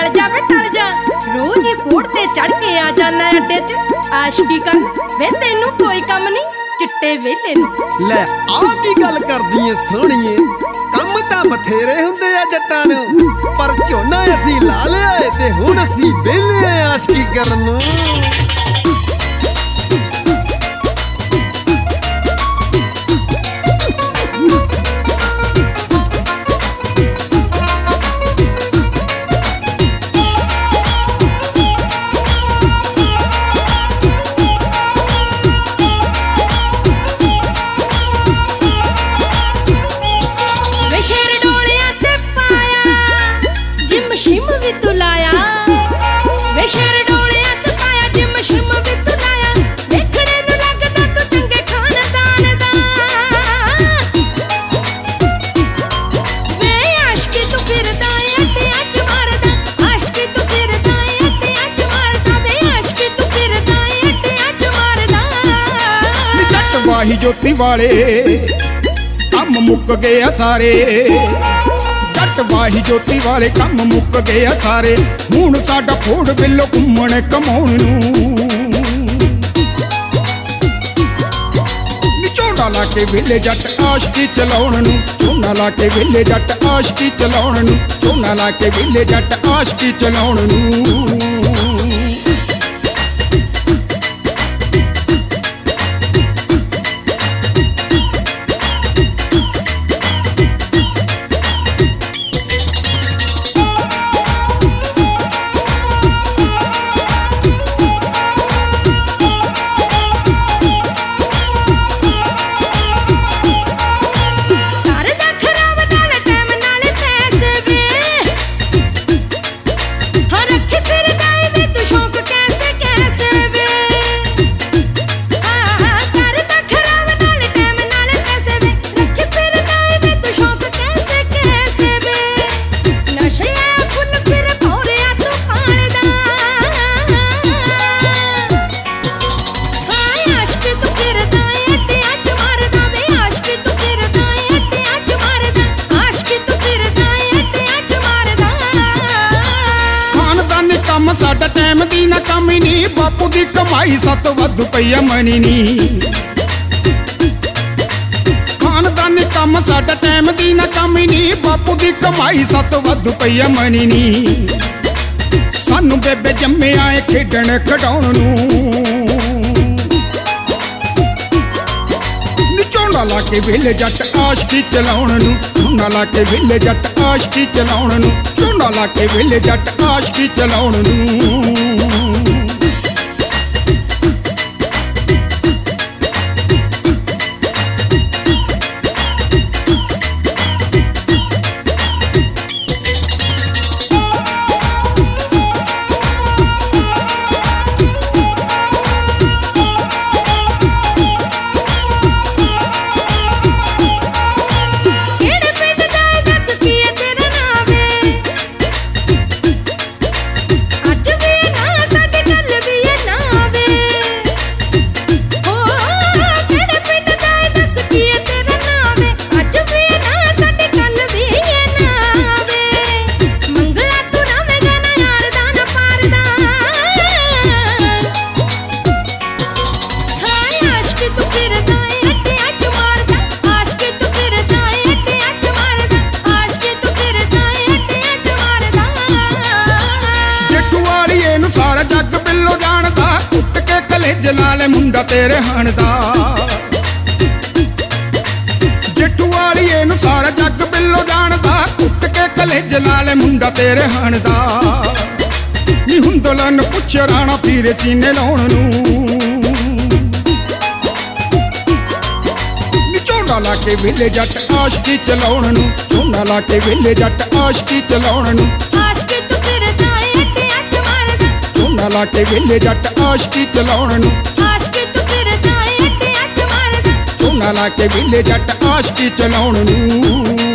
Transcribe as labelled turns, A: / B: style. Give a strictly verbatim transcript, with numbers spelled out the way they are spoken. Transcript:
A: टल जा वे टल जा, रोज ही फोड़ ते चढ़ के आ जाना अड्डे च आशिकी कर वे तेनू कोई कम नहीं चिट्टे वेले नू।
B: ले आ की गल करदी ऐ सोहणीए, कम तां बथेरे हुंदे आ जट्टां नू, पर झोना असीं ला लिया ऐ ते हुण असीं वेले आ आशिकी करन नू।
C: वाही जोती वाले कम मुक गए सारे, जट वाही जोती वाले कम मुक गए सारे, हुण साडा फोड़ बिल्लो घुम्मण कमाउण नूं। झोना ला के वेले जट आशिकी चलाउण नूं, झोना ला के वेले जट आशिकी चलाउण नूं, झोना ला के वेले जट आशिकी चलाउण नूं। साडा टाइम दी ना कमी नी, बापू दी कमाई सत वध पई मनी नी। खानदानी कम साडा टाइम दी ना कमी नी, बापू दी कमाई सत वध पई मनी नी। सानू बेबे जम्मे आए खेडण खडाउण नूं, झोना ला के वेले जट आशिकी चलाउण नूं, झोना ला के वेले जट आशिकी चलाउण नूं, झोना ला के वेले जट आशिकी चलाउण नूं। सारा जग बिल्लो जानदा, कुट के कलेज नाल मुंडा तेरे हण दा। जेठू वाली एनू सारा जग बिल्लो जानदा, कुट के कलेज नाल मुंडा तेरे हण दा। नी हुंदलन पुछ राणा पीरे सीने लाउण नूं, झोना ला के वेले जट आशिकी चलाउण नूं, झोना ला के वेले जट आशिकी चलाउण नूं। झोना ला के वेले जट आशिकी चलाउण नूं, झोना ला के वेले जट आशिकी चलाउण नूं।